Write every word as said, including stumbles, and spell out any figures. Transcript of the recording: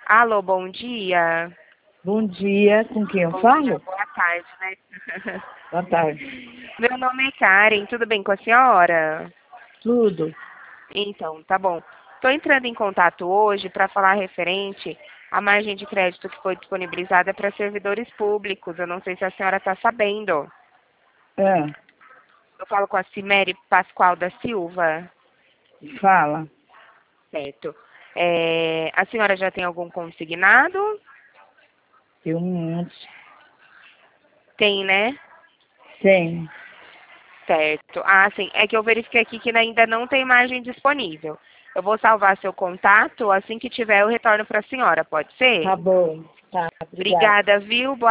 Alô, bom dia. Bom dia, com quem eu Bom falo? dia, boa tarde, né? Boa tarde. Meu nome é Karen, tudo bem com a senhora? Tudo. Então, tá bom. Estou entrando em contato hoje para falar referente à margem de crédito que foi disponibilizada para servidores públicos. Eu não sei se a senhora está sabendo. Ah, Eu falo com a Cimere Pascoal da Silva. fala. Certo. É, a senhora já tem algum consignado? Tem um monte. Tem, né? Tem. Certo. Ah, sim. É que eu verifiquei aqui que ainda não tem margem disponível. Eu vou salvar seu contato. Assim que tiver, eu retorno para a senhora. Pode ser? Tá bom. Tá, obrigada. Obrigada, viu? Boa